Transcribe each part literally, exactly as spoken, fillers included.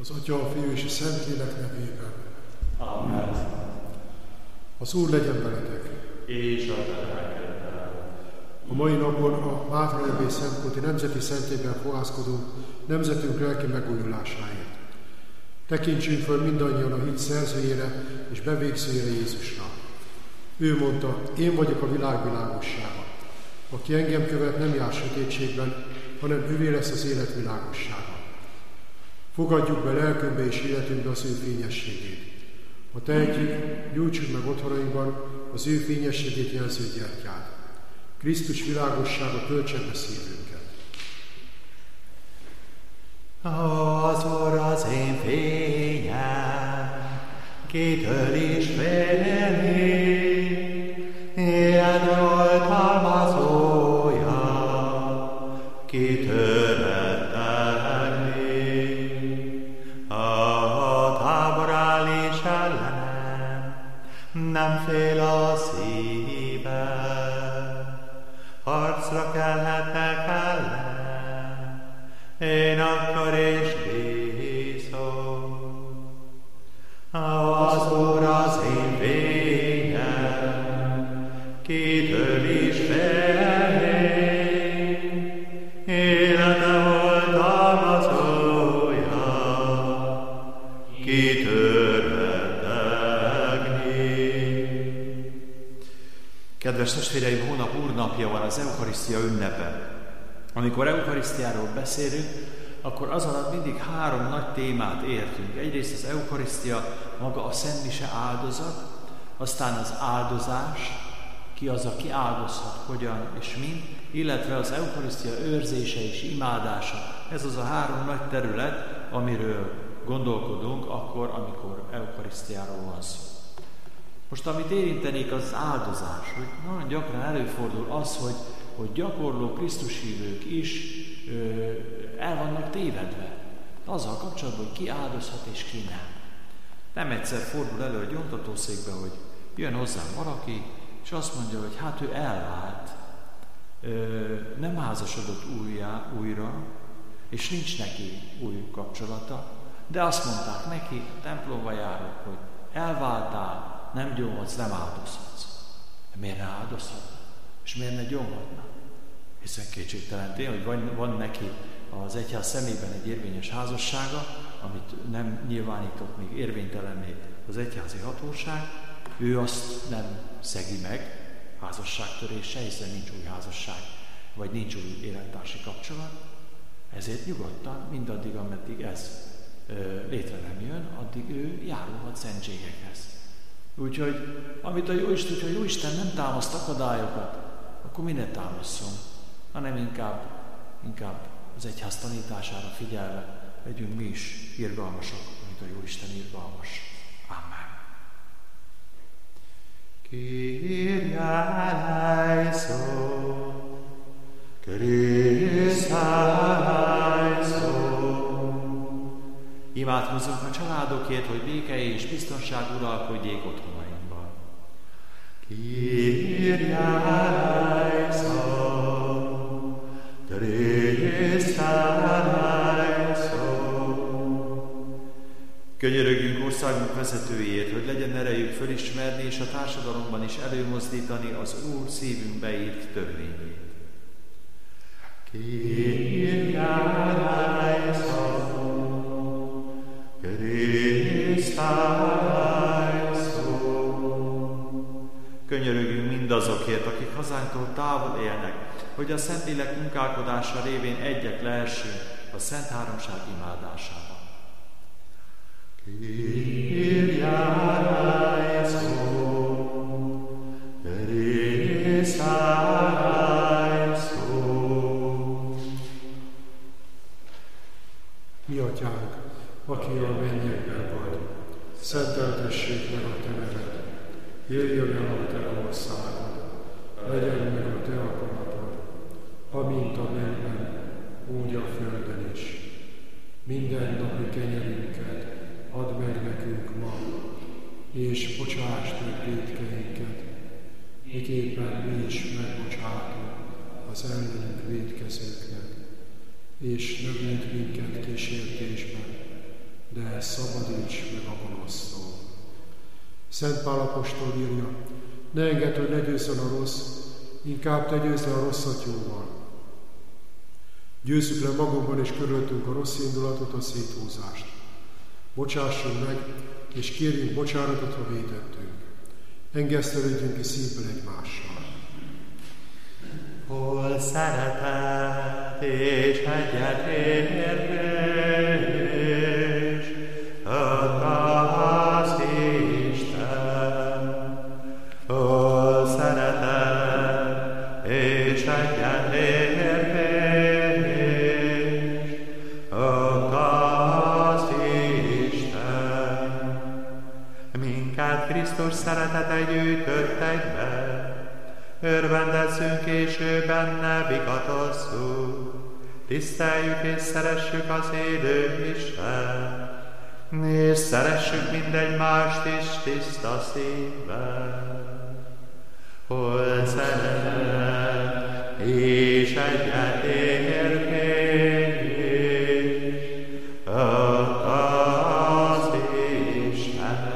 Az Atya, a Fiú és a Szentlélek nevében. Amen. Az Úr legyen veletek. És a te lelkeddel. A mai napon a Mátra Nebély Szentkoti Nemzeti Szentélyben fohászkodunk nemzetünk lelki megújulásáért. Tekintsünk föl mindannyian a hit szerzőjére és bevégzőjére, Jézusra. Ő mondta, én vagyok a világ világossága. Aki engem követ, nem jár sötétségben, hanem ővé lesz az élet világossága. Fogadjuk be lelkünkbe és életünkbe az ő fényességét. Ha tehetjük, gyújtsuk meg otthonainkban az ő fényességét jelző gyertyát. Krisztus világossága töltse be szívünket. Az Úr az én fényem, kitől is félni, ilyen oltalmazója, kitől rettegni. A tábor áll is ellenem, nem fél a szíve, harcra kelhetnek ellen, én akkor is bízom. Az Úr az én fényem, kitől is félni, életem oltalmazója, kitől rettegni. Kedves testvéreim, hónap úrnapja van, az eukarisztia ünnepe. Amikor eukarisztiáról beszélünk, akkor az alatt mindig három nagy témát értünk. Egyrészt az eukarisztia, maga a szentmise áldozat, aztán az áldozás, ki az, aki áldozhat, hogyan és mind, illetve az eukarisztia őrzése és imádása. Ez az a három nagy terület, amiről gondolkodunk akkor, amikor eukarisztiáról van szó. Most amit érintenék, az áldozás, hogy nagyon gyakran előfordul az, hogy, hogy gyakorló Krisztus hívők is ö, el vannak tévedve. Azzal kapcsolatban, hogy ki áldozhat és ki nem. Nem egyszer fordul elő a gyóntatószékbe, hogy jön hozzám valaki, és azt mondja, hogy hát ő elvált, ö, nem házasodott újjá, újra, és nincs neki új kapcsolata, de azt mondták neki, templomba járok, hogy elváltál, nem gyónhatsz, nem áldozhatsz. De miért ne áldozhatna? És miért ne gyónhatna? Hiszen kétségtelen tény, hogy van, van neki az egyház szemében egy érvényes házassága, amit nem nyilvánított még érvénytelenné az egyházi hatóság, ő azt nem szegi meg házasságtörése, hiszen nincs új házasság, vagy nincs új élettársi kapcsolat, ezért nyugodtan, mindaddig, ameddig ez ö, létre nem jön, addig ő járulhat szentségekhez. Úgyhogy, amit a Jóisten, hogyha a Jóisten nem támaszt akadályokat, akkor mi ne támaszunk, hanem inkább, inkább az egyház tanítására figyelve legyünk mi is irgalmasok, mint a Jóisten irgalmas. Amen. Kyrie eleison, Christe eleison. Imádkozzunk a családokért, hogy béke és biztonság uralkodjék otthonainkban. Kyrie eleison, Christe eleison. Könyörögjünk országunk vezetőjét, hogy legyen erejük fölismerni és a társadalomban is előmozdítani az Úr szívünkbe írt törvényét. Kyrie eleison, Christe eleison. Könyörögjünk mindazokért, akik hazánktól távol élnek, hogy a Szentlélek munkálkodása révén egyek lehessünk a Szent Háromság imádásában. Kyrie eleison, Christe eleison. Mi atyánk, aki a mennyekben vagy, szenteltessék meg a te neved, jöjjön el a te országod, legyen meg a te akaratod, amint a mennyben, úgy a földön is. Minden napi kenyerünket add meg nekünk ma, és bocsásd meg vétkeinket, miképpen mi is megbocsátunk az ellenünk vétkezőknek, és ne védj minket kísértésben, de szabadíts meg a gonosztól. Szent Pál apostol írja, ne engedd, hogy legyőzzön a rossz, inkább te győzz le a rosszat jóval. Győzzük le magunkban és körülöttünk a rossz indulatot, a széthúzást. Bocsássunk meg, és kérjünk bocsánatot, ha vétettünk. Engesztelődjünk ki szívből egymással. Hol szeretet és egyetértés, az Isten. Hol szeretet és egyetértés, az Isten. Minket Krisztus szeretete gyűjtött egybe, örvendezzünk és ő benne vikatozzunk, tiszteljük és szeressük az élő Isten, és szeressük mindegymást is tiszta szívvel. Hol szeretet és egyetértés, ott az Isten.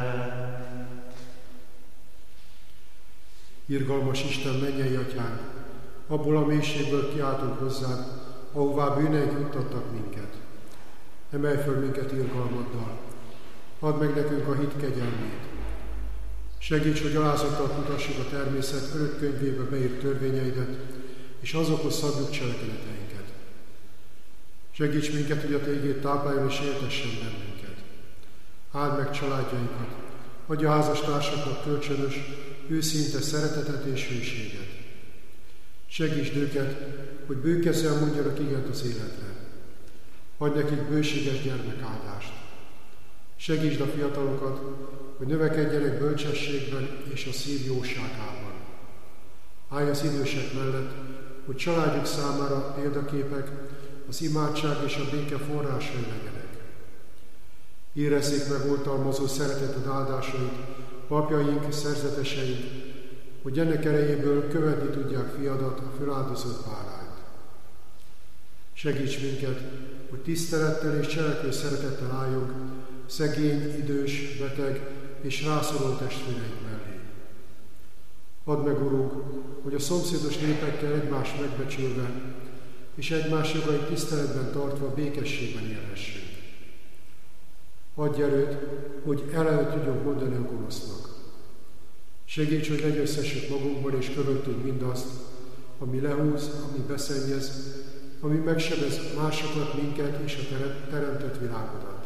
Irgalmas Isten, mennyei Atyánk, abból a mélységből kiáltunk hozzád, ahová bűneink juttattak minket. Emelj föl minket irgalmaddal, add meg nekünk a hit kegyelmét. Segíts, hogy alázattal mutassuk a természet örök könyvébe beírt törvényeidet, és azokhoz szabjuk cselekedeteinket. Segíts minket, hogy a te igéd tápláljon és éltessen bennünket. Áld meg családjainkat, adj a házastársaknak kölcsönös, őszinte szeretetet és hűséget. Segítsd őket, hogy bőkezzel mondjanak igent az életre. Adj nekik bőséges gyermekáldást. Segítsd a fiatalokat, hogy növekedjenek bölcsességben és a szív jóságában. Állj az idősek mellett, hogy családjuk számára példaképek, az imádság és a béke forrásai legyenek. Érezzék meg oltalmazó szereteted áldásait, papjaink, szerzeteseink, hogy ennek erejéből követni tudják fiadat, a föláldozott bárányt. Segíts minket, hogy tisztelettel és cselekvő szeretettel álljunk szegény, idős, beteg és rászoruló testvéreink mellé. Add meg, Urunk, hogy a szomszédos népekkel egymást megbecsülve és egymás jogait tiszteletben tartva békességben élhessünk. Adj erőt, hogy ellent tudjunk mondani a gonosznak. Segíts, hogy legyőzhessük magunkban és körülöttünk mindazt, ami lehúz, ami beszennyez, ami megsebez másokat, minket és a teremtett világodat.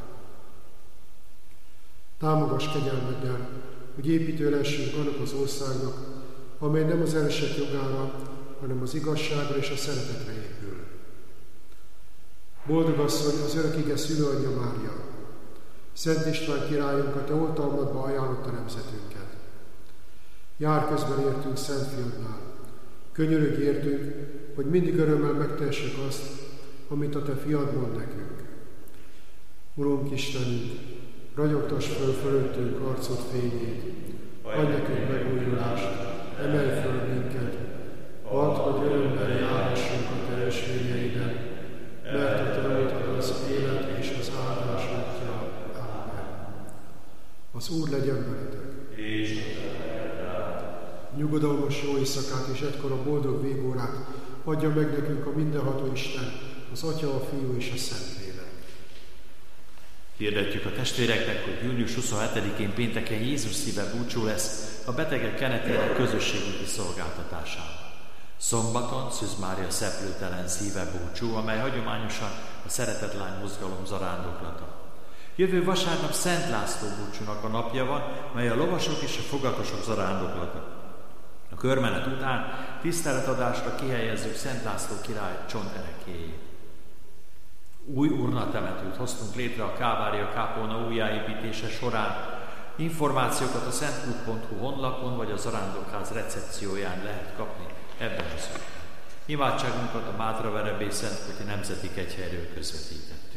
Támogass kegyelmeddel, hogy építő lehessünk annak az országnak, amely nem az elesett jogára, hanem az igazságra és a szeretetre épül. Boldog asszony, az örök ige szülőanyja Mária, Szent István királyunk, a te oltalmadba ajánlotta nemzetünket. Jár közben értünk Szent Fiadnál. Könyörögj értünk, hogy mindig örömmel megtehessük azt, amit a te fiad mond nekünk. Urunk Istenünk, ragyogtass föl fölöttünk arcod fényét, adj nekünk megújulást, emelj föl minket, add, hogy örömmel járhassunk a te ösvényeiden, mert a te rajtad az élet és az áldás útja. Amen. Az Úr legyen veletek. És nyugodalmas jó éjszakát és egykor a boldog végórát adja meg nekünk a mindenható Isten, az Atya, a Fiú és a Szentlélek. Hirdetjük a testvéreknek, hogy június huszonhetedikén pénteken Jézus szíve búcsú lesz a betegek kenetének közösségügyi szolgáltatásában. Szombaton Szűz Mária szeplőtelen szíve búcsú, amely hagyományosan a Szeretetlány mozgalom zarándoklata. Jövő vasárnap Szent László búcsúnak a napja van, mely a lovasok és a fogatosok zarándoklata. A körmenet után tiszteletadásra kihelyezzük Szent László király csonterekéjét. Új urnatemetőt hoztunk létre a Kávária kápolna újjáépítése során. Információkat a szentkút pont hu honlapon vagy a zarándokház recepcióján lehet kapni ebben az ügyben. Imádságunkat a Mátraverebély Szentkoti Nemzeti Kegyhelyről közvetítettük.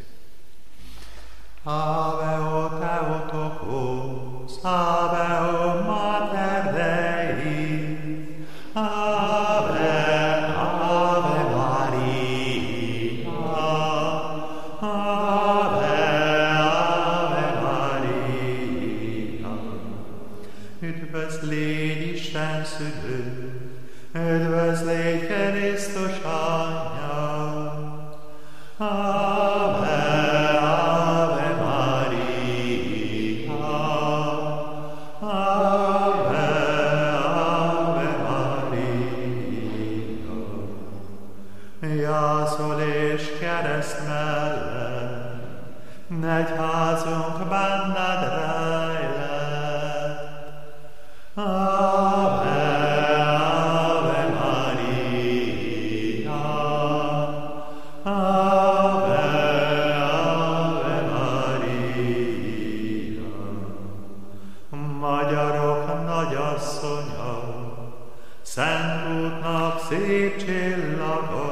Ave o Theotokos, Ave o Mater Dei, Ave, Ave Maria, Ave, szülő, üdvözlégy Krisztus anyja. Ave, Ave Maria, Ave, Ave Maria. Jászol és kereszt mellett, negyházunk benned rejlett. Ave, Ave Maria, Ave, Ave Maria. Magyarok nagyasszonya, szent útnak szép csillaga.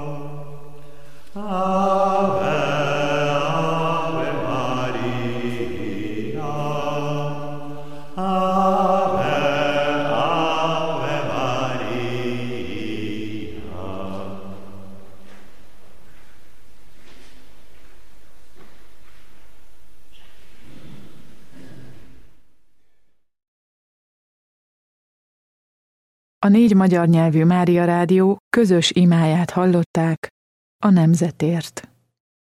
Ave, Ave Maria, Ave, Ave Maria. A négy magyar nyelvű Mária Rádió közös imáját hallották a nemzetért.